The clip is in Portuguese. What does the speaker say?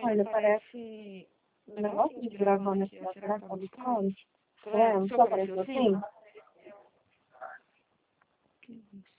Olha, parece um negócio de gravando aqui, será que tá buscando? É, não só apareceu assim?